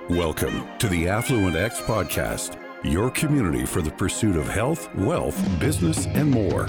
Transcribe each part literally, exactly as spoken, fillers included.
Welcome to the Affluent X podcast, your community for the pursuit of health, wealth, business, and more.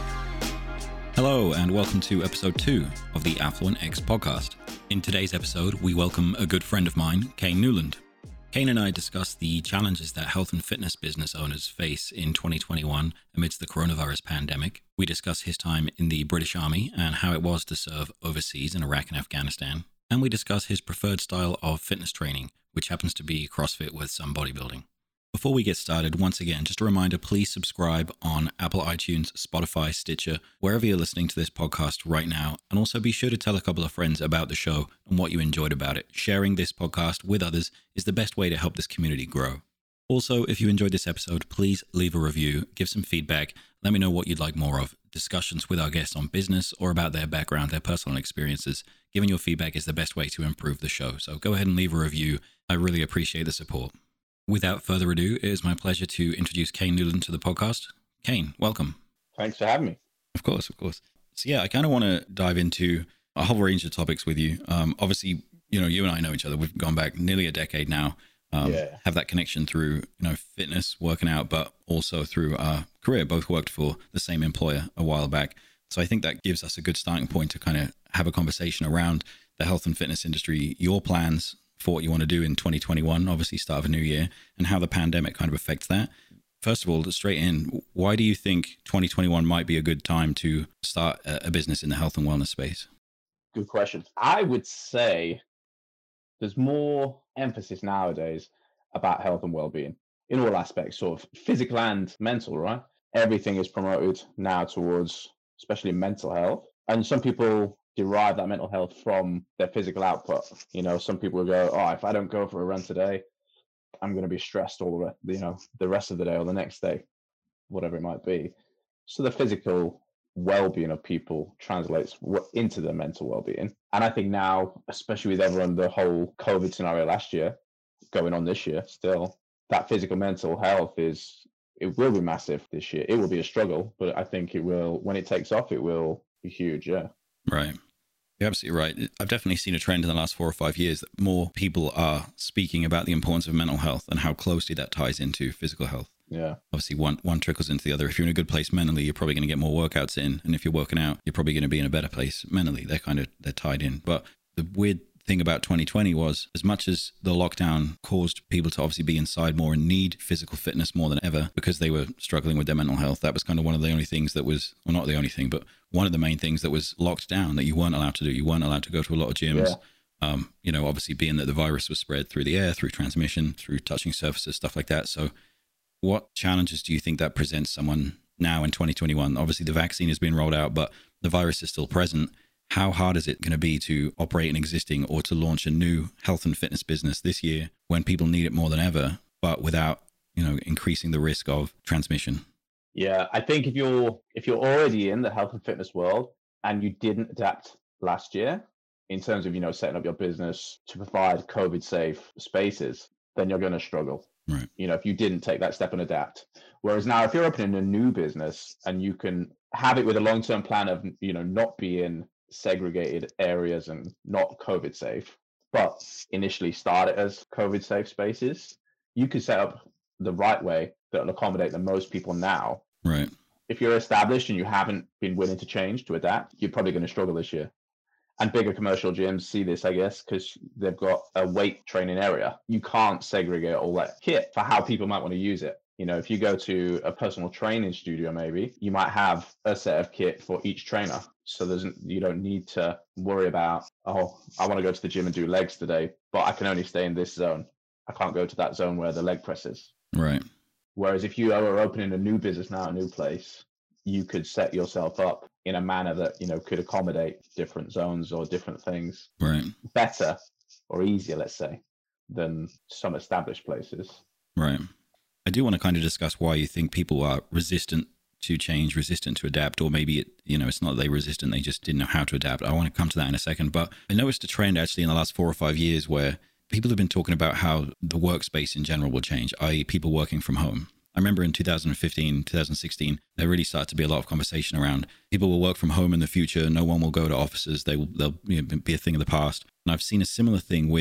Hello, and welcome to episode two of the Affluent X podcast. In today's episode, we welcome a good friend of mine, Kane Newland. Kane and I discuss the challenges that health and fitness business owners face in twenty twenty-one amidst the coronavirus pandemic. We discuss his time in the British Army and how it was to serve overseas in Iraq and Afghanistan. And we discuss his preferred style of fitness training, which happens to be CrossFit with some bodybuilding. Before we get started, once again, just a reminder, please subscribe on Apple iTunes, Spotify, Stitcher, wherever you're listening to this podcast right now. And also be sure to tell a couple of friends about the show and what you enjoyed about it. Sharing this podcast with others is the best way to help this community grow. Also, if you enjoyed this episode, please leave a review, give some feedback, let me know what you'd like more of. Discussions with our guests on business or about their background, their personal experiences. Giving your feedback is the best way to improve the show. So go ahead and leave a review. I really appreciate the support. Without further ado, it is my pleasure to introduce Kane Newland to the podcast. Kane, welcome. Thanks for having me. Of course, of course. So yeah, I kind of want to dive into a whole range of topics with you. Um, obviously, you know, you and I know each other. We've gone back nearly a decade now. Um, yeah. Have that connection through, you know, fitness, working out, but also through our career. Both worked for the same employer a while back. So I think that gives us a good starting point to kind of have a conversation around the health and fitness industry, your plans for what you want to do in twenty twenty-one, obviously start of a new year, and how the pandemic kind of affects that. First of all, straight in, why do you think twenty twenty-one might be a good time to start a business in the health and wellness space? Good question. I would say there's more emphasis nowadays about health and well-being in all aspects, sort of physical and mental, right? Everything is promoted now towards, especially mental health. And some people derive that mental health from their physical output. You know, some people will go, oh, if I don't go for a run today, I'm going to be stressed all the rest, you know, the rest of the day or the next day, whatever it might be. So the physical well-being of people translates into their mental well-being. And I think now, especially with everyone, the whole COVID scenario last year, going on this year still, that physical mental health is, it will be massive this year. It will be a struggle, but I think it will, when it takes off, it will be huge, yeah. Right. You're absolutely right. I've definitely seen a trend in the last four or five years that more people are speaking about the importance of mental health and how closely that ties into physical health. Yeah. Obviously, one one trickles into the other. If you're in a good place mentally, you're probably going to get more workouts in. And if you're working out, you're probably going to be in a better place mentally. They're kind of, they're tied in. But the weird thing about twenty twenty was, as much as the lockdown caused people to obviously be inside more and need physical fitness more than ever because they were struggling with their mental health, that was kind of one of the only things that was, well, not the only thing, but one of the main things that was locked down that you weren't allowed to do. You weren't allowed to go to a lot of gyms. Yeah. Um, you know, obviously being that the virus was spread through the air, through transmission, through touching surfaces, stuff like that. So what challenges do you think that presents someone now in twenty twenty-one? Obviously the vaccine has been rolled out, but the virus is still present. How hard is it going to be to operate an existing or to launch a new health and fitness business this year when people need it more than ever, but without, you know, increasing the risk of transmission? Yeah, I think if you're if you're already in the health and fitness world and you didn't adapt last year in terms of, you know, setting up your business to provide COVID safe spaces, then you're going to struggle. Right. You know, if you didn't take that step and adapt. Whereas now, if you're opening a new business and you can have it with a long-term plan of, you know, not be in segregated areas and not COVID safe, but initially start it as COVID safe spaces, you could set up the right way that will accommodate the most people now. Right. If you're established and you haven't been willing to change, to adapt, you're probably going to struggle this year. And bigger commercial gyms see this, I guess, because they've got a weight training area. You can't segregate all that kit for how people might want to use it. You know, if you go to a personal training studio, maybe you might have a set of kit for each trainer. So there's, you don't need to worry about, oh, I want to go to the gym and do legs today, but I can only stay in this zone. I can't go to that zone where the leg press is. Right. Whereas if you are opening a new business now, a new place, you could set yourself up in a manner that, you know, could accommodate different zones or different things right. better or easier, let's say, than some established places. Right. I do want to kind of discuss why you think people are resistant to change, resistant to adapt, or maybe, it, you know, it's not that they're resistant, they just didn't know how to adapt. I want to come to that in a second, but I noticed a trend actually in the last four or five years where people have been talking about how the workspace in general will change, that is people working from home. I remember in two thousand fifteen, two thousand sixteen, there really started to be a lot of conversation around people will work from home in the future. No one will go to offices. They will, they'll you know, be a thing of the past. And I've seen a similar thing with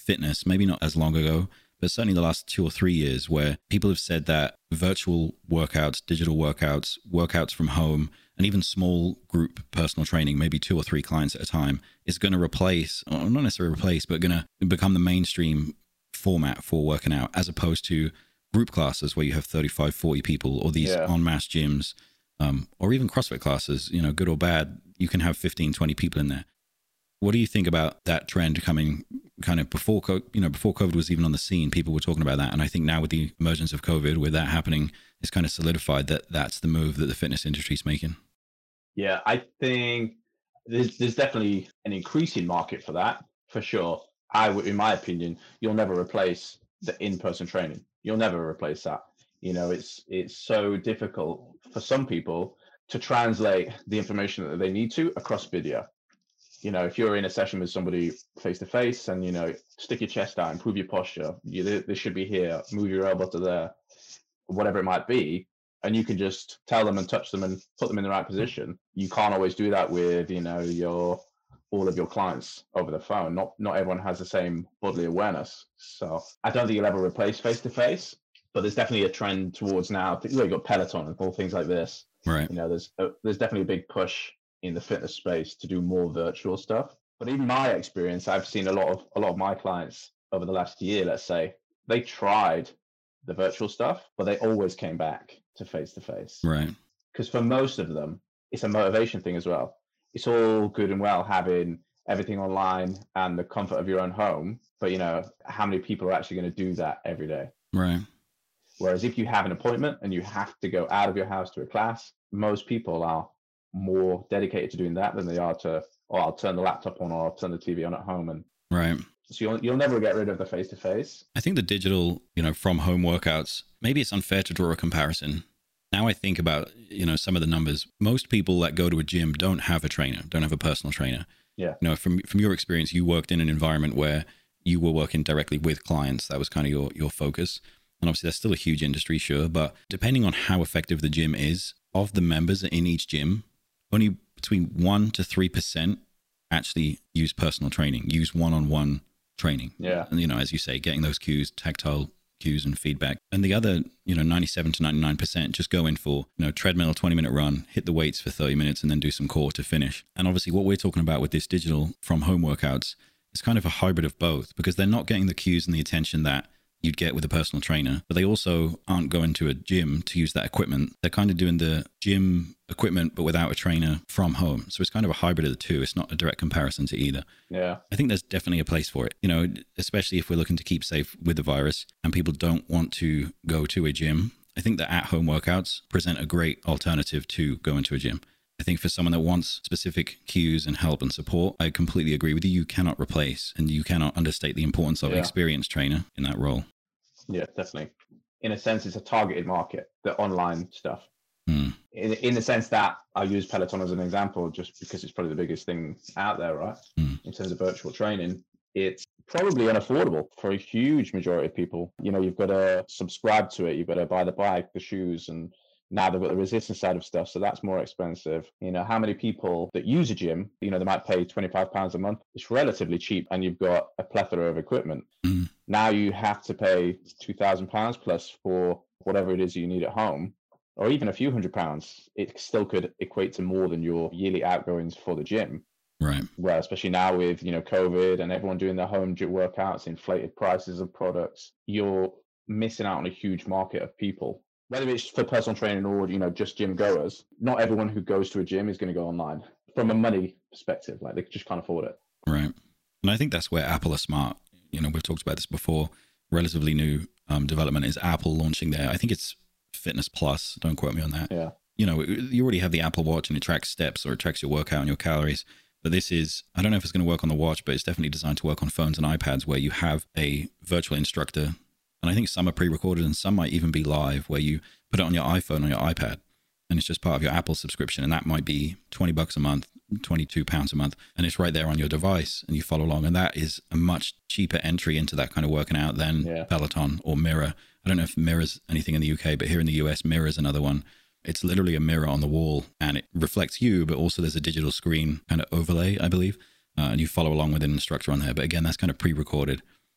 fitness, maybe not as long ago, but certainly the last two or three years, where people have said that virtual workouts, digital workouts, workouts from home, and even small group personal training, maybe two or three clients at a time, is going to replace, or not necessarily replace, but going to become the mainstream format for working out, as opposed to group classes where you have thirty-five, forty people, or these yeah. en masse gyms, um, or even CrossFit classes, you know, good or bad, you can have fifteen, twenty people in there. What do you think about that trend coming kind of before, you know, before COVID was even on the scene? People were talking about that. And I think now with the emergence of COVID, with that happening, it's kind of solidified that that's the move that the fitness industry is making. Yeah, I think there's, there's definitely an increasing market for that, for sure. I would, in my opinion, you'll never replace the in-person training. You'll never replace that. You know, it's it's so difficult for some people to translate the information that they need to across video. You know, if you're in a session with somebody face to face and, you know, stick your chest out, improve your posture, you, this should be here, move your elbow to there, whatever it might be, and you can just tell them and touch them and put them in the right position. You can't always do that with, you know, your all of your clients over the phone. Not not everyone has the same bodily awareness. So I don't think you'll ever replace face to face, but there's definitely a trend towards now. You know, you've got Peloton and all things like this. Right. You know, there's a, there's definitely a big push in the fitness space to do more virtual stuff. But in my experience, I've seen a lot of a lot of my clients over the last year, let's say, they tried the virtual stuff, but they always came back to face to face. Right. Because for most of them, it's a motivation thing as well. It's all good and well having everything online and the comfort of your own home, but you know, how many people are actually going to do that every day? Right. Whereas if you have an appointment and you have to go out of your house to a class, most people are more dedicated to doing that than they are to, oh, I'll turn the laptop on or I'll turn the T V on at home. And right. So you'll, you'll never get rid of the face-to-face. I think the digital, you know, from home workouts, maybe it's unfair to draw a comparison. Now I think about, you know, some of the numbers. Most people that go to a gym don't have a trainer, don't have a personal trainer. Yeah. You know, from from your experience, you worked in an environment where you were working directly with clients. That was kind of your, your focus. And obviously that's still a huge industry, sure. But depending on how effective the gym is, of the members in each gym, only between one to three percent actually use personal training, use one-on-one training. Yeah. And, you know, as you say, getting those cues, tactile cues and feedback. And the other, you know, ninety-seven to ninety-nine percent just go in for, you know, treadmill, twenty minute run, hit the weights for thirty minutes and then do some core to finish. And obviously what we're talking about with this digital from home workouts is kind of a hybrid of both, because they're not getting the cues and the attention that you'd get with a personal trainer, but they also aren't going to a gym to use that equipment. They're kind of doing the gym equipment, but without a trainer from home. So it's kind of a hybrid of the two. It's not a direct comparison to either. Yeah. I think there's definitely a place for it, you know, especially if we're looking to keep safe with the virus and people don't want to go to a gym. I think that at-home workouts present a great alternative to going to a gym. I think for someone that wants specific cues and help and support, I completely agree with you. You cannot replace and you cannot understate the importance of Yeah. an experienced trainer in that role. Yeah, definitely. In a sense, it's a targeted market, the online stuff. Hmm. In, in the sense that I use Peloton as an example, just because it's probably the biggest thing out there, right? Hmm. In terms of virtual training, it's probably unaffordable for a huge majority of people. You know, you've got to subscribe to it. You've got to buy the bike, the shoes, and now they've got the resistance side of stuff. So that's more expensive. You know, how many people that use a gym, you know, they might pay twenty-five pounds a month. It's relatively cheap and you've got a plethora of equipment. Mm. Now you have to pay two thousand pounds plus for whatever it is you need at home, or even a few hundred pounds. It still could equate to more than your yearly outgoings for the gym. Right. Well, especially now with, you know, COVID and everyone doing their home gym workouts, inflated prices of products, you're missing out on a huge market of people. Whether it's for personal training or, you know, just gym goers, not everyone who goes to a gym is going to go online from a money perspective. Like they just can't afford it. Right. And I think that's where Apple are smart. You know, we've talked about this before. Relatively new um, development is Apple launching their, I think it's Fitness Plus. Don't quote me on that. Yeah. You know, you already have the Apple Watch and it tracks steps or it tracks your workout and your calories. But this is, I don't know if it's going to work on the watch, but it's definitely designed to work on phones and iPads where you have a virtual instructor. And I think some are pre-recorded and some might even be live where you put it on your iPhone or your iPad and it's just part of your Apple subscription. And that might be twenty bucks a month, twenty-two pounds a month. And it's right there on your device and you follow along. And that is a much cheaper entry into that kind of working out than yeah. Peloton or Mirror. I don't know if Mirror's anything in the U K, but here in the U S, Mirror's another one. It's literally a mirror on the wall and it reflects you, but also there's a digital screen kind of overlay, I believe. Uh, and you follow along with an instructor on there. But again, that's kind of pre-recorded.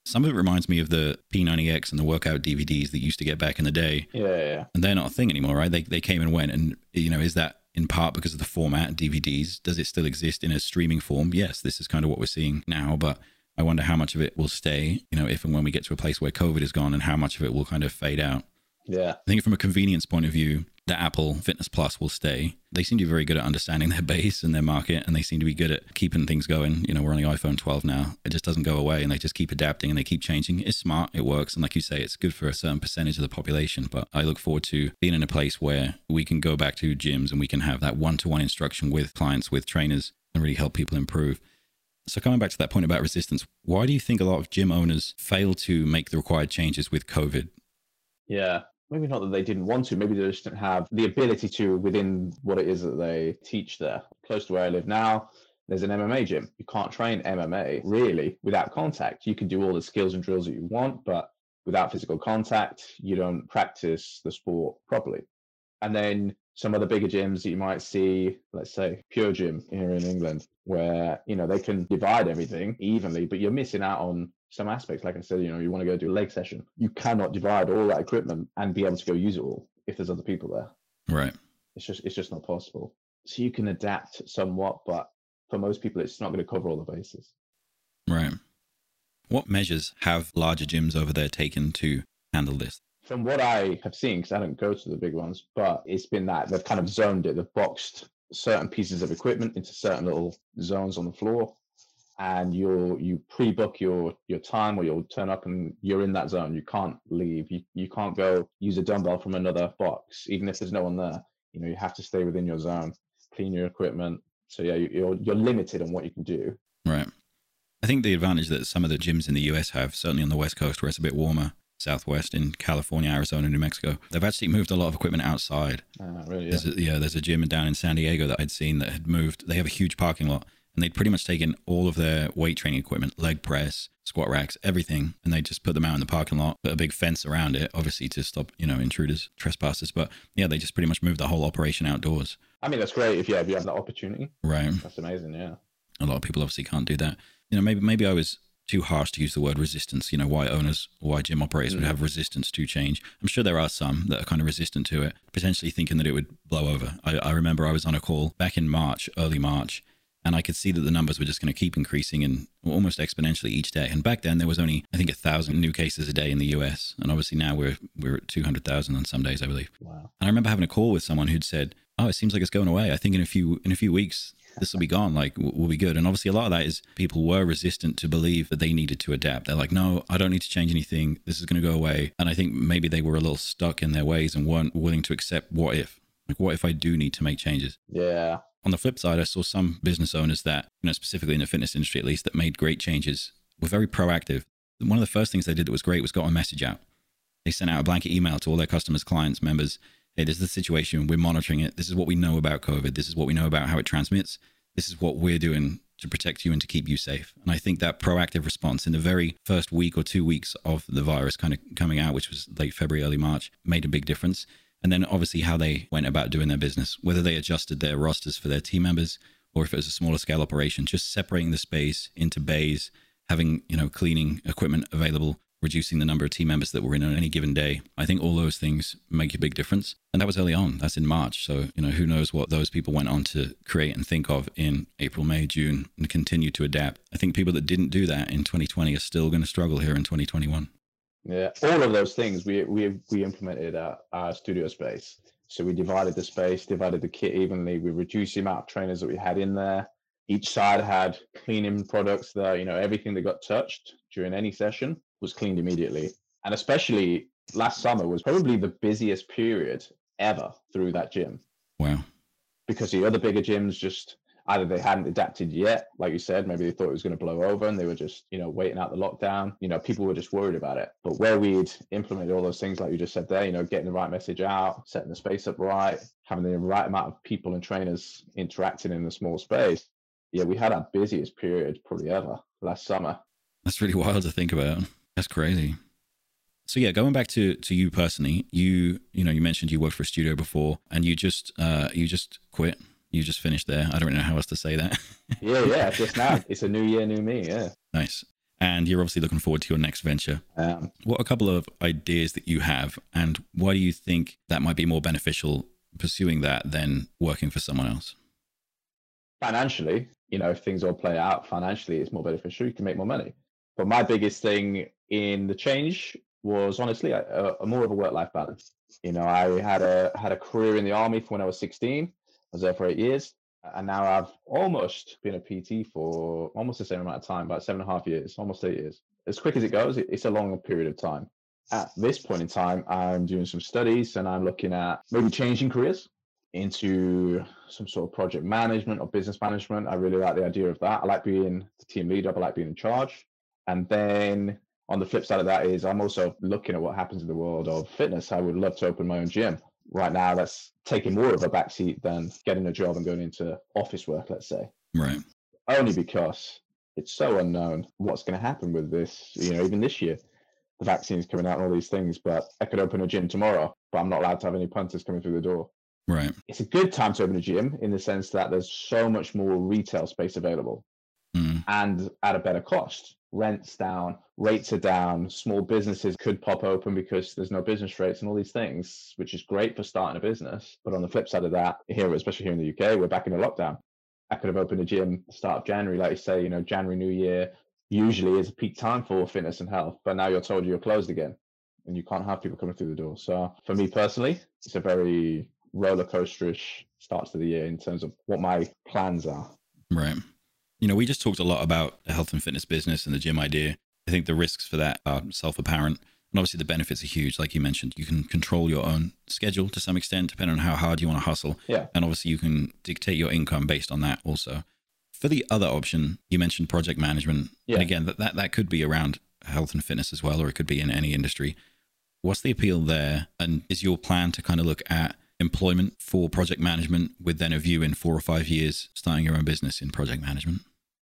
Some of it reminds me of the P ninety X and the workout D V Ds that you used to get back in the day. Yeah, yeah, yeah. And they're not a thing anymore, right? They they came and went. And, you know, is that in part because of the format, D V Ds? Does it still exist in a streaming form? Yes, this is kind of what we're seeing now, but I wonder how much of it will stay, you know, if and when we get to a place where COVID is gone, and how much of it will kind of fade out. Yeah. I think from a convenience point of view, the Apple Fitness Plus will stay. They seem to be very good at understanding their base and their market, and they seem to be good at keeping things going. You know, we're on the iPhone twelve now. It just doesn't go away, and they just keep adapting and they keep changing. It's smart. It works. And like you say, it's good for a certain percentage of the population. But I look forward to being in a place where we can go back to gyms and we can have that one-to-one instruction with clients, with trainers, and really help people improve. So coming back to that point about resistance, why do you think a lot of gym owners fail to make the required changes with COVID? Yeah. Maybe not that they didn't want to, maybe they just didn't have the ability to within what it is that they teach there. Close to where I live now, there's an M M A gym. You can't train M M A really without contact. You can do all the skills and drills that you want, but without physical contact, you don't practice the sport properly. And then some of the bigger gyms that you might see, let's say Pure Gym here in England, where, you know, they can divide everything evenly, but you're missing out on some aspects. Like I said, you know, you want to go do a leg session. You cannot divide all that equipment and be able to go use it all if there's other people there. Right. It's just, it's just not possible. So you can adapt somewhat, but for most people, it's not going to cover all the bases. Right. What measures have larger gyms over there taken to handle this? From what I have seen, because I don't go to the big ones, but it's been that they've kind of zoned it. They've boxed certain pieces of equipment into certain little zones on the floor, and you'll you pre-book your your time, or you'll turn up and you're in that zone. You can't leave. You you can't go use a dumbbell from another box, even if there's no one there. You know, you have to stay within your zone, clean your equipment. So yeah, you, you're you're limited on what you can do. Right. I think the advantage that some of the gyms in the U S have, certainly on the West Coast where it's a bit warmer, Southwest, in California, Arizona, New Mexico, they've actually moved a lot of equipment outside. Uh, really, yeah. There's a, yeah, there's a gym down in San Diego that I'd seen that had moved. They have a huge parking lot, and they'd pretty much taken all of their weight training equipment, leg press, squat racks, everything, and they just put them out in the parking lot, put a big fence around it, obviously to stop, you know, intruders, trespassers. But yeah, they just pretty much moved the whole operation outdoors. I mean, that's great if, yeah, if you have that opportunity. Right. That's amazing, yeah. A lot of people obviously can't do that. You know, maybe maybe I was too harsh to use the word resistance, you know, why owners, why gym operators mm. would have resistance to change. I'm sure there are some that are kind of resistant to it, potentially thinking that it would blow over. I, I remember I was on a call back in March, early March, and I could see that the numbers were just going to keep increasing and almost exponentially each day. And back then there was only, I think, a thousand new cases a day in the U S. And obviously now we're we're at two hundred thousand on some days, I believe. Wow. And I remember having a call with someone who'd said, oh, it seems like it's going away. I think in a few in a few weeks, this will be gone. Like, we'll be good. And obviously a lot of that is people were resistant to believe that they needed to adapt. They're like, no, I don't need to change anything. This is going to go away. And I think maybe they were a little stuck in their ways and weren't willing to accept what if. Like, what if I do need to make changes? Yeah. On the flip side, I saw some business owners that, you know, specifically in the fitness industry at least, that made great changes, were very proactive. One of the first things they did that was great was got a message out. They sent out a blanket email to all their customers, clients, members. Hey, this is the situation. We're monitoring it. This is what we know about COVID. This is what we know about how it transmits. This is what we're doing to protect you and to keep you safe. And I think that proactive response in the very first week or two weeks of the virus kind of coming out, which was late February, early March, made a big difference. And then obviously how they went about doing their business, whether they adjusted their rosters for their team members or if it was a smaller scale operation, just separating the space into bays, having, you know, cleaning equipment available, reducing the number of team members that were in on any given day. I think all those things make a big difference. And that was early on. That's in March. So, you know, who knows what those people went on to create and think of in April, May, June, and continue to adapt. I think people that didn't do that in twenty twenty are still going to struggle here in twenty twenty-one. Yeah, all of those things we we we implemented at our studio space. So we divided the space, divided the kit evenly. We reduced the amount of trainers that we had in there. Each side had cleaning products there. You know, everything that got touched during any session was cleaned immediately. And especially last summer was probably the busiest period ever through that gym. Wow. Because the other bigger gyms just either they hadn't adapted yet, like you said, maybe they thought it was going to blow over and they were just, you know, waiting out the lockdown. You know, people were just worried about it. But where we'd implemented all those things, like you just said there, you know, getting the right message out, setting the space up right, having the right amount of people and trainers interacting in a small space. Yeah, we had our busiest period probably ever last summer. That's really wild to think about. That's crazy. So yeah, going back to to you personally, you you know, you mentioned you worked for a studio before and you just uh you just quit. You just finished there. I don't know how else to say that. yeah, yeah, just now. It's a new year, new me, yeah. Nice. and you're obviously looking forward to your next venture. Um, What are a couple of ideas that you have, and why do you think that might be more beneficial pursuing that than working for someone else? Financially, you know, if things all play out financially, it's more beneficial. You can make more money. But my biggest thing in the change was honestly a, a more of a work-life balance. You know, I had a had a career in the army from when I was sixteen. I was there for eight years, and now I've almost been a P T for almost the same amount of time, about seven and a half years, almost eight years. As quick as it goes, it, it's a long period of time. At this point in time, I'm doing some studies and I'm looking at maybe changing careers into some sort of project management or business management. I really like the idea of that. I like being the team leader. I like being in charge. And then on the flip side of that is I'm also looking at what happens in the world of fitness. I would love to open my own gym. Right now, that's taking more of a backseat than getting a job and going into office work, let's say. Right. Only because it's so unknown what's going to happen with this. You know, even this year, the vaccine's coming out and all these things, but I could open a gym tomorrow, but I'm not allowed to have any punters coming through the door. Right. It's a good time to open a gym in the sense that there's so much more retail space available Mm. and at a better cost. Rent's down, rates are down, small businesses could pop open because there's no business rates and all these things, which is great for starting a business. But on the flip side of that, here, especially here in the U K, we're back in a lockdown. I could have opened a gym at the start of January, like you say, you know, January, New Year usually is a peak time for fitness and health, but now you're told you're closed again and you can't have people coming through the door. So for me personally, it's a very roller coasterish start to the year in terms of what my plans are. Right. You know, we just talked a lot about the health and fitness business and the gym idea. I think the risks for that are self-apparent. And obviously the benefits are huge. Like you mentioned, you can control your own schedule to some extent, depending on how hard you want to hustle. Yeah. And obviously you can dictate your income based on that also. For the other option, you mentioned project management. Yeah. And again, that, that, that could be around health and fitness as well, or it could be in any industry. What's the appeal there? And is your plan to kind of look at employment for project management with then a view in four or five years starting your own business in project management?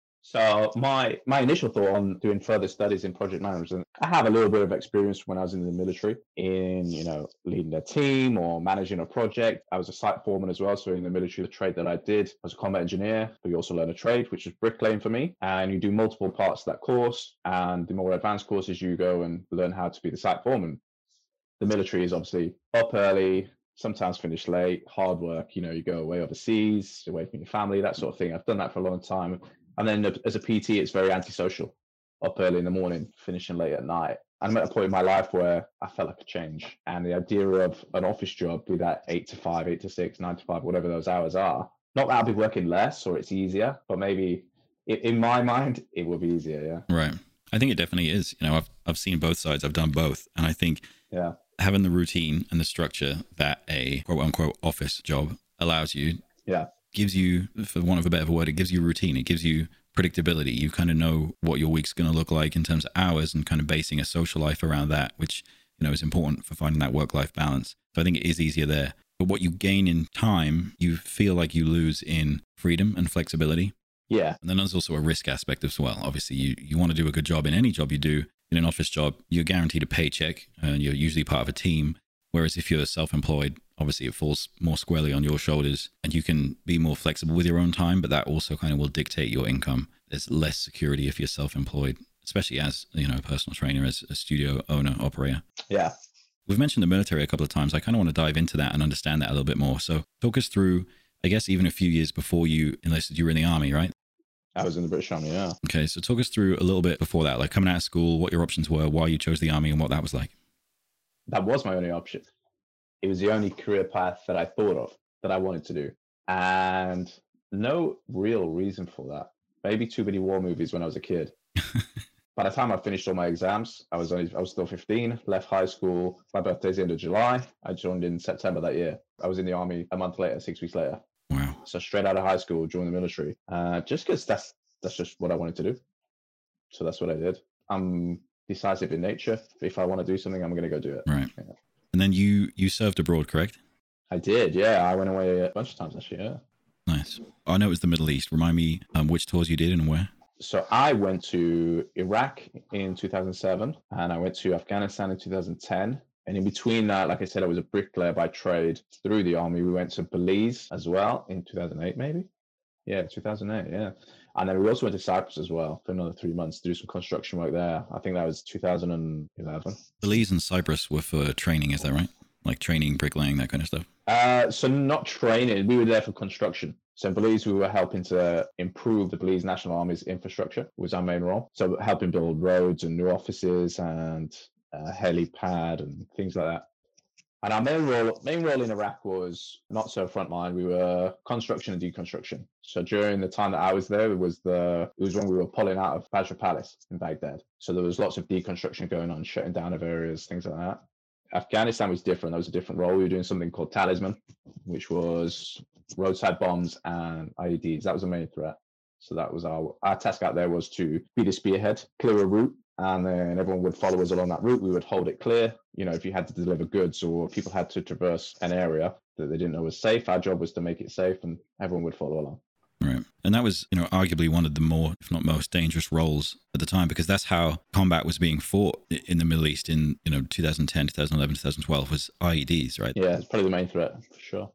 So my my initial thought on doing further studies in project management, I have a little bit of experience when I was in the military in, you know, leading a team or managing a project. I was a site foreman as well. So in the military, the trade that I did, I was a combat engineer, but you also learn a trade, which is bricklaying for me. And you do multiple parts of that course. And the more advanced courses, you go and learn how to be the site foreman. The military is obviously up early, sometimes finish late, hard work. You know, you go away overseas, away from your family, that sort of thing. I've done that for a long time. And then as a P T, it's very antisocial. Up early in the morning, finishing late at night. I'm at a point in my life where I felt like a change. And the idea of an office job, be that eight to five, eight to six, nine to five, whatever those hours are, not that I'll be working less or it's easier, but maybe it, in my mind, it will be easier. Yeah. Right. I think it definitely is. You know, I've, I've seen both sides. I've done both. And I think yeah, having the routine and the structure that a quote unquote office job allows you, yeah, gives you, for want of a better word, it gives you routine. It gives you predictability. You kind of know what your week's going to look like in terms of hours and kind of basing a social life around that, which, you know, is important for finding that work-life balance. So I think it is easier there. But what you gain in time, you feel like you lose in freedom and flexibility. Yeah. And then there's also a risk aspect as well. Obviously, you, you want to do a good job in any job you do. In an office job, you're guaranteed a paycheck and you're usually part of a team. Whereas if you're self-employed, obviously it falls more squarely on your shoulders and you can be more flexible with your own time, but that also kind of will dictate your income. There's less security if you're self-employed, especially as, you know, a personal trainer, as a studio owner, operator. Yeah. We've mentioned the military a couple of times. I kind of want to dive into that and understand that a little bit more. So talk us through, I guess, even a few years before you enlisted, you were in the army, right? I was in the British Army, yeah. Okay, so talk us through a little bit before that, like coming out of school, what your options were, why you chose the army and what that was like. That was my only option. It was the only career path that I thought of, that I wanted to do. And no real reason for that. Maybe too many war movies when I was a kid. By the time I finished all my exams, I was only I was still fifteen, left high school. My birthday's the end of July. I joined in September that year. I was in the army a month later, six weeks later. Wow. So straight out of high school, joined the military. Uh, just because that's that's just what I wanted to do. So that's what I did. I'm decisive in nature. If I want to do something, I'm going to go do it. Right. Yeah. And then you you served abroad, correct? I did, yeah. I went away a bunch of times actually, yeah. Nice. I know it was the Middle East. Remind me um, which tours you did and where? So I went to Iraq in two thousand seven and I went to Afghanistan in two thousand ten. And in between that, like I said, I was a bricklayer by trade through the army. We went to Belize as well in two thousand eight, maybe. Yeah, two thousand eight, yeah. And then we also went to Cyprus as well for another three months to do some construction work there. I think that was two thousand eleven. Belize and Cyprus were for training, is that right? Like training, bricklaying, that kind of stuff? Uh, so not training. We were there for construction. So in Belize, we were helping to improve the Belize National Army's infrastructure, was our main role. So helping build roads and new offices and a helipad and things like that. And our main role, main role in Iraq was not so frontline. We were construction and deconstruction. So during the time that I was there, it was the it was when we were pulling out of Basra Palace in Baghdad. So there was lots of deconstruction going on, shutting down of areas, things like that. Afghanistan was different. That was a different role. We were doing something called Talisman, which was roadside bombs and I E Ds. That was the main threat. So that was our our task out there, was to be the spearhead, clear a route, and then everyone would follow us along that route. We would hold it clear. You know, if you had to deliver goods or people had to traverse an area that they didn't know was safe, our job was to make it safe, and everyone would follow along. Right. And that was, you know, arguably one of the more, if not most dangerous roles at the time, because that's how combat was being fought in the Middle East in, you know, two thousand ten, two thousand eleven, two thousand twelve was I E Ds, right? Yeah, it's probably the main threat, for sure.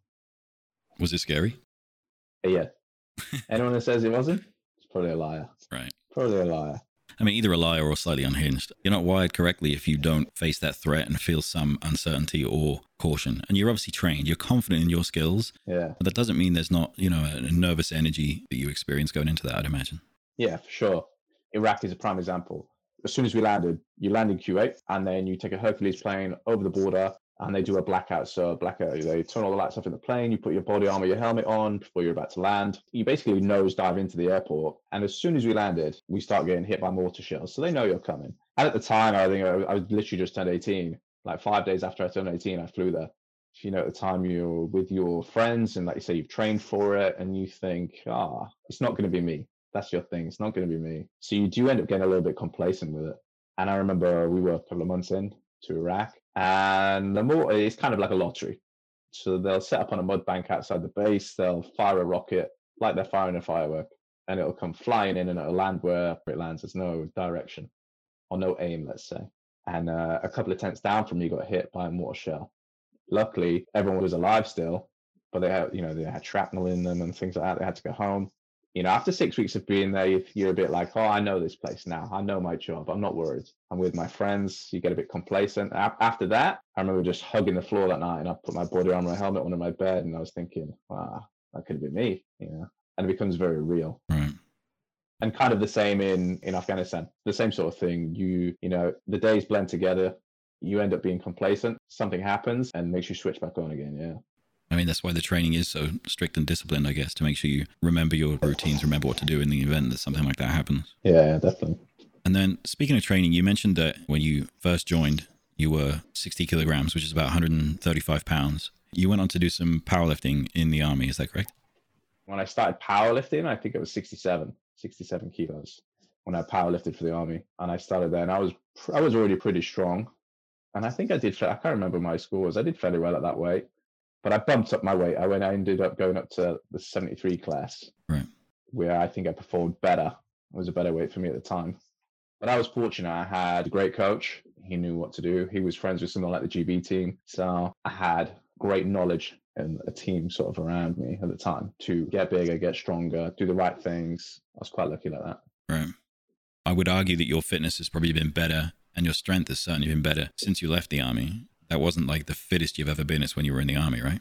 Was it scary? Yeah. Anyone that says it wasn't, it's probably a liar. Right. Probably a liar. I mean, either a liar or slightly unhinged. You're not wired correctly if you don't face that threat and feel some uncertainty or caution. And you're obviously trained. You're confident in your skills. Yeah. But that doesn't mean there's not, you know, a nervous energy that you experience going into that, I'd imagine. Yeah, for sure. Iraq is a prime example. As soon as we landed, you land in Kuwait, and then you take a Hercules plane over the border, and they do a blackout. So blackout, they turn all the lights off in the plane, you put your body armor, your helmet on before you're about to land. You basically nose dive into the airport. And as soon as we landed, we start getting hit by mortar shells. So they know you're coming. And at the time, I think I was, I was literally just turned eighteen. Like five days after I turned eighteen, I flew there. You know, at the time you're with your friends and like you say, you've trained for it and you think, ah, it's not going to be me. That's your thing. It's not going to be me. So you do end up getting a little bit complacent with it. And I remember we were a couple of months in to Iraq. And the more, it's kind of like a lottery. So they'll set up on a mud bank outside the base. They'll fire a rocket like they're firing a firework, and it'll come flying in and it'll land where it lands. There's no direction or no aim, let's say. And uh, a couple of tents down from me got hit by a mortar shell. Luckily, everyone was alive still, but they had, you know, they had shrapnel in them and things like that. They had to go home. You know, after six weeks of being there, you're a bit like, oh, I know this place now. I know my job. I'm not worried. I'm with my friends. You get a bit complacent. After that, I remember just hugging the floor that night, and I put my body armor and helmet under my bed, and I was thinking, wow, that could have been me, you know. And it becomes very real. Right. And kind of the same in, in Afghanistan, the same sort of thing. You, you know, the days blend together. You end up being complacent. Something happens and makes you switch back on again, yeah. I mean, that's why the training is so strict and disciplined, I guess, to make sure you remember your routines, remember what to do in the event that something like that happens. Yeah, definitely. And then speaking of training, you mentioned that when you first joined, you were sixty kilograms, which is about one hundred thirty-five pounds. You went on to do some powerlifting in the army, is that correct? When I started powerlifting, I think it was sixty-seven, sixty-seven kilos when I powerlifted for the army. And I started there, and I was I was already pretty strong. And I think I did, I can't remember my scores. I did fairly well at that weight. But I bumped up my weight. I went. I ended up going up to the seventy-three class, right, where I think I performed better. It was a better weight for me at the time. But I was fortunate. I had a great coach. He knew what to do. He was friends with someone like the G B team. So I had great knowledge and a team sort of around me at the time to get bigger, get stronger, do the right things. I was quite lucky like that. Right. I would argue that your fitness has probably been better, and your strength has certainly been better since you left the army. That wasn't like the fittest you've ever been. It's when you were in the army, right?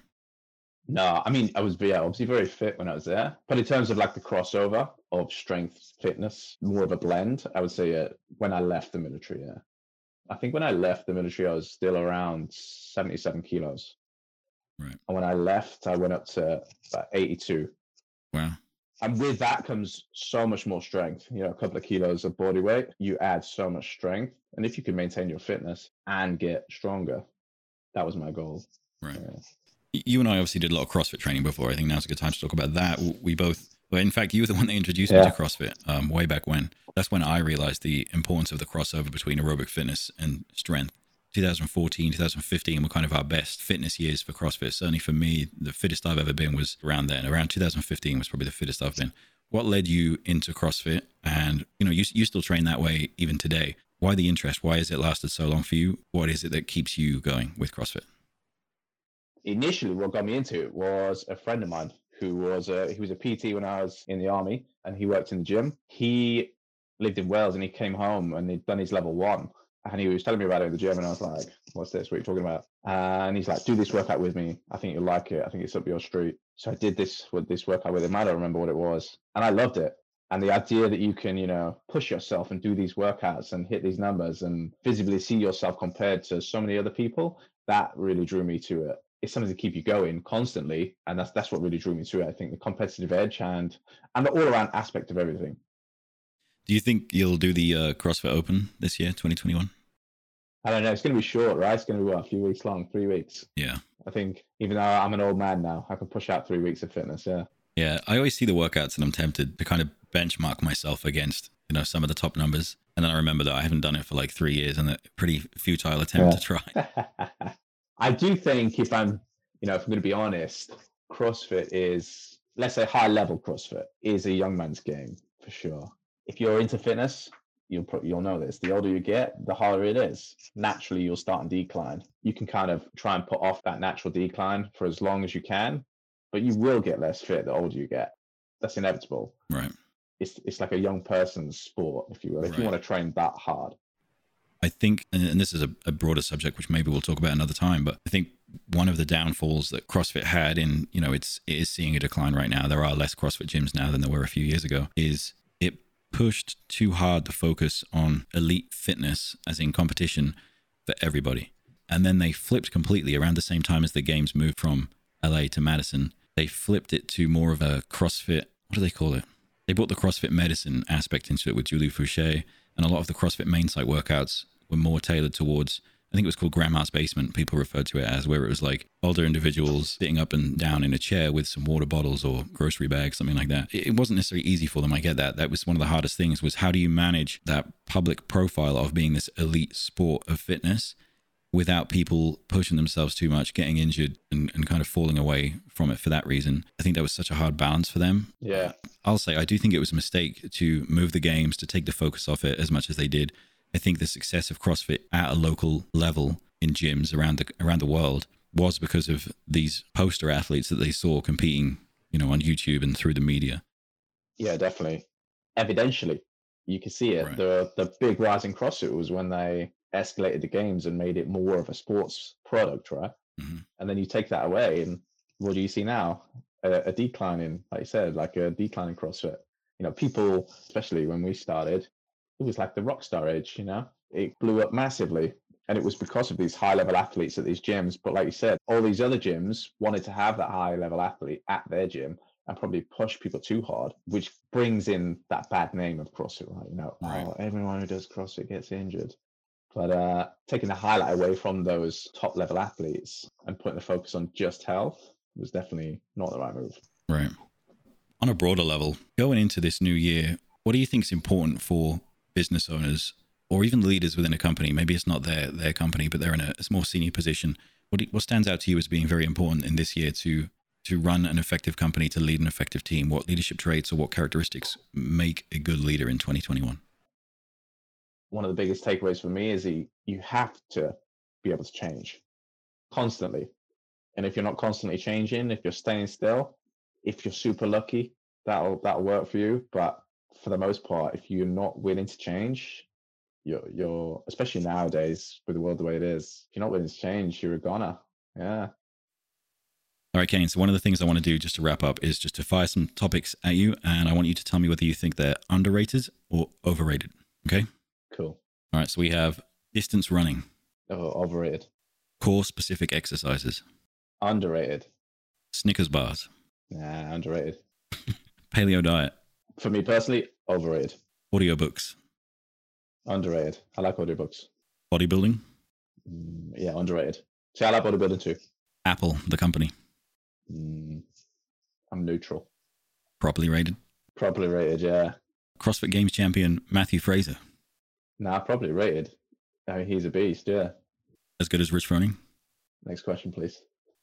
No, I mean, I was yeah, obviously very fit when I was there. But in terms of like the crossover of strength, fitness, more of a blend, I would say uh, when I left the military, yeah. I think when I left the military, I was still around seventy-seven kilos. Right. And when I left, I went up to about eighty-two. Wow. And with that comes so much more strength. You know, a couple of kilos of body weight, you add so much strength. And if you can maintain your fitness and get stronger, that was my goal. Right. Yeah. You and I obviously did a lot of CrossFit training before. I think now's a good time to talk about that. We both, well, in fact, you were the one that introduced yeah. me to CrossFit um, way back when. That's when I realized the importance of the crossover between aerobic fitness and strength. twenty fourteen, twenty fifteen were kind of our best fitness years for CrossFit. Certainly for me, the fittest I've ever been was around then. Around two thousand fifteen was probably the fittest I've been. What led you into CrossFit? And, you know, you, you still train that way even today. Why the interest? Why has it lasted so long for you? What is it that keeps you going with CrossFit? Initially, what got me into it was a friend of mine who was a he was a P T when I was in the army, and he worked in the gym. He lived in Wales, and he came home and he'd done his level one, and he was telling me about it in the gym, and I was like, "What's this? What are you talking about?" Uh, and he's like, "Do this workout with me. I think you'll like it. I think it's up your street." So I did this with this workout with him. I don't remember what it was, and I loved it. And the idea that you can, you know, push yourself and do these workouts and hit these numbers and visibly see yourself compared to so many other people, that really drew me to it. It's something to keep you going constantly, and that's that's what really drew me to it. I think the competitive edge and and the all around aspect of everything. Do you think you'll do the uh, CrossFit Open this year, twenty twenty-one? I don't know. It's going to be short, right? It's going to be what, a few weeks long, three weeks. Yeah. I think even though I'm an old man now, I can push out three weeks of fitness. Yeah. Yeah. I always see the workouts and I'm tempted to kind of benchmark myself against, you know, some of the top numbers. And then I remember that I haven't done it for like three years and a pretty futile attempt yeah. to try. I do think if I'm, you know, if I'm going to be honest, CrossFit is, let's say high level CrossFit is a young man's game for sure. If you're into fitness, you'll probably, you'll know this. The older you get, the harder it is. Naturally, you'll start in decline. You can kind of try and put off that natural decline for as long as you can, but you will get less fit the older you get. That's inevitable. Right. It's it's like a young person's sport, if you will, if right. you want to train that hard. I think, and this is a, a broader subject, which maybe we'll talk about another time, but I think one of the downfalls that CrossFit had in, you know, it's, it is seeing a decline right now. There are less CrossFit gyms now than there were a few years ago, is it pushed too hard to focus on elite fitness, as in competition, for everybody. And then they flipped completely around the same time as the games moved from L A to Madison. They flipped it to more of a CrossFit, what do they call it? They brought the CrossFit medicine aspect into it with Julie Fouché, and a lot of the CrossFit main site workouts were more tailored towards, I think it was called Grandma's Basement, people referred to it as, where it was like older individuals sitting up and down in a chair with some water bottles or grocery bags, something like that. It wasn't necessarily easy for them, I get that. That was one of the hardest things, was how do you manage that public profile of being this elite sport of fitness without people pushing themselves too much, getting injured and, and kind of falling away from it for that reason. I think that was such a hard balance for them. Yeah. I'll say, I do think it was a mistake to move the games, to take the focus off it as much as they did. I think the success of CrossFit at a local level in gyms around the around the world was because of these poster athletes that they saw competing, you know, on YouTube and through the media. Yeah, definitely. Evidentially, you can see it. Right. The the big rise in CrossFit was when they escalated the games and made it more of a sports product, right? Mm-hmm. And then you take that away, and what do you see now? A, a decline in, like you said, like a decline in CrossFit. You know, people, especially when we started, it was like the rock star age, you know? It blew up massively. And it was because of these high-level athletes at these gyms. But like you said, all these other gyms wanted to have that high-level athlete at their gym and probably push people too hard, which brings in that bad name of CrossFit, right? You know, right. Oh, everyone who does CrossFit gets injured. But uh, taking the highlight away from those top-level athletes and putting the focus on just health was definitely not the right move. Right. On a broader level, going into this new year, what do you think is important for business owners or even leaders within a company? Maybe it's not their their company, but they're in a, a more senior position. What do, what stands out to you as being very important in this year to to run an effective company, to lead an effective team? What leadership traits or what characteristics make a good leader in twenty twenty-one? One of the biggest takeaways for me is that you have to be able to change constantly. And if you're not constantly changing, if you're staying still, if you're super lucky, that'll that'll work for you. But for the most part, if you're not willing to change, you're you're especially nowadays with the world the way it is, if you're not willing to change, you're a goner. Yeah. All right, Kane. So one of the things I want to do just to wrap up is just to fire some topics at you, and I want you to tell me whether you think they're underrated or overrated. Okay. Cool. All right. So we have distance running. Oh, overrated. Core specific exercises. Underrated. Snickers bars. Nah, underrated. Paleo diet. For me personally, overrated. Audiobooks. Underrated. I like audiobooks. Bodybuilding. Mm, yeah, underrated. See, I like bodybuilding too. Apple, the company. Mm, I'm neutral. Properly rated. Properly rated, yeah. CrossFit Games champion Matthew Fraser. Nah, properly rated. I mean, he's a beast, yeah. As good as Rich Froning. Next question, please.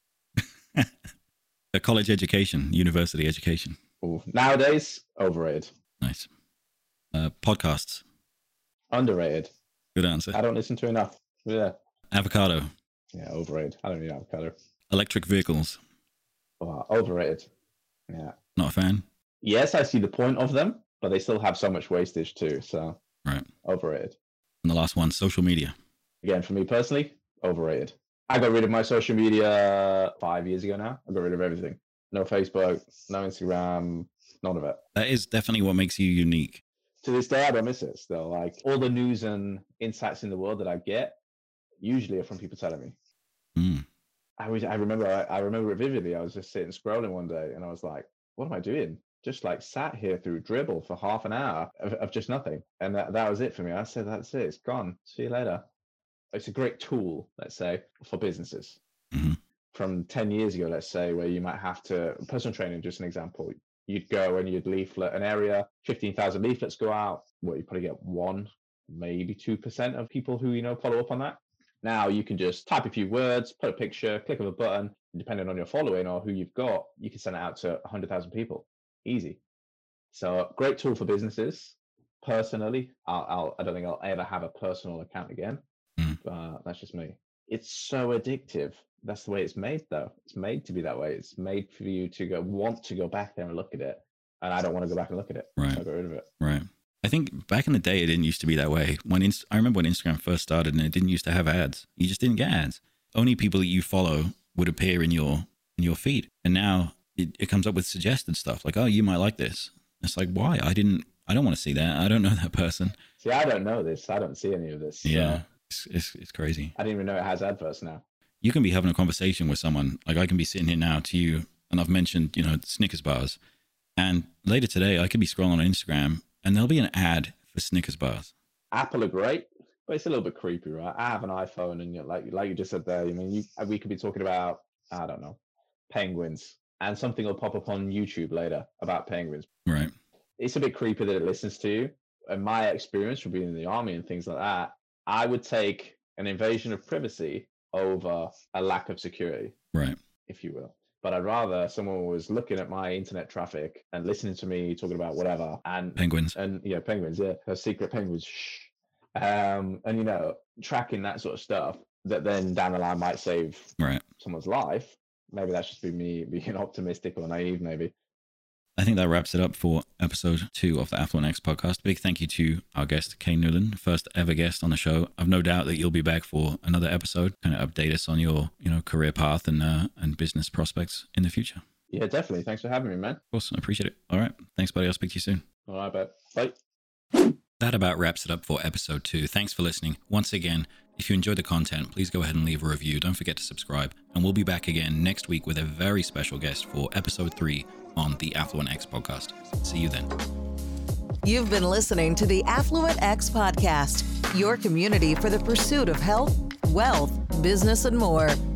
A college education, university education. Ooh, nowadays, overrated. Nice. Uh, podcasts. Underrated. Good answer. I don't listen to enough. Yeah. Avocado. Yeah, overrated. I don't need avocado. Electric vehicles. Oh, overrated. Yeah. Not a fan? Yes, I see the point of them, but they still have so much wastage too. So right. Overrated. And the last one, social media. Again, for me personally, overrated. I got rid of my social media five years ago now. I got rid of everything. No Facebook, no Instagram, none of it. That is definitely what makes you unique. To this day, I don't miss it still. Like all the news and insights in the world that I get usually are from people telling me. Mm. I was, I remember, I, I remember it vividly. I was just sitting scrolling one day and I was like, what am I doing? Just like sat here through Dribbble for half an hour of, of just nothing. And that, that was it for me. I said, that's it. It's gone. See you later. It's a great tool, let's say, for businesses. Mm-hmm. From ten years ago, let's say, where you might have to, personal training, just an example, you'd go and you'd leaflet an area, fifteen thousand leaflets go out. Well, you probably get one, maybe two percent of people who, you know, follow up on that. Now you can just type a few words, put a picture, click of a button, depending on your following or who you've got, you can send it out to one hundred thousand people. Easy. So great tool for businesses. Personally, I'll, I'll, I don't think I'll ever have a personal account again. Mm. Uh, that's just me. It's so addictive. That's the way it's made, though. It's made to be that way. It's made for you to go want to go back there and look at it. And I don't want to go back and look at it. Right. So I got rid of it. Right. I think back in the day, it didn't used to be that way. When Inst- I remember when Instagram first started and it didn't used to have ads. You just didn't get ads. Only people that you follow would appear in your in your feed. And now it, it comes up with suggested stuff like, oh, you might like this. It's like, why? I didn't, I don't want to see that. I don't know that person. See, I don't know this. I don't see any of this. So yeah. It's, it's, it's crazy. I didn't even know it has adverts now. You can be having a conversation with someone. Like I can be sitting here now to you and I've mentioned, you know, Snickers bars. And later today, I could be scrolling on Instagram and there'll be an ad for Snickers bars. Apple are great, but it's a little bit creepy, right? I have an iPhone and you're like, like you just said there, I mean, you, we could be talking about, I don't know, penguins and something will pop up on YouTube later about penguins. Right. It's a bit creepy that it listens to you. In my experience from being in the army and things like that, I would take an invasion of privacy over a lack of security, right, if you will. But I'd rather someone was looking at my internet traffic and listening to me talking about whatever and penguins and yeah, penguins, yeah, her secret penguins, shh, um, and you know, tracking that sort of stuff that then down the line might save right. someone's life. Maybe that's just be me being optimistic or naive, maybe. I think that wraps it up for episode two of the Affluent X podcast. Big thank you to our guest, Kane Newland, first ever guest on the show. I've no doubt that you'll be back for another episode, kind of update us on your, you know, career path and uh, and business prospects in the future. Yeah, definitely. Thanks for having me, man. Of course, I appreciate it. All right. Thanks, buddy. I'll speak to you soon. All right, bet. Bye. That about wraps it up for episode two. Thanks for listening. Once again, if you enjoyed the content, please go ahead and leave a review. Don't forget to subscribe. And we'll be back again next week with a very special guest for episode three on the Affluent X podcast. See you then. You've been listening to the Affluent X podcast, your community for the pursuit of health, wealth, business, and more.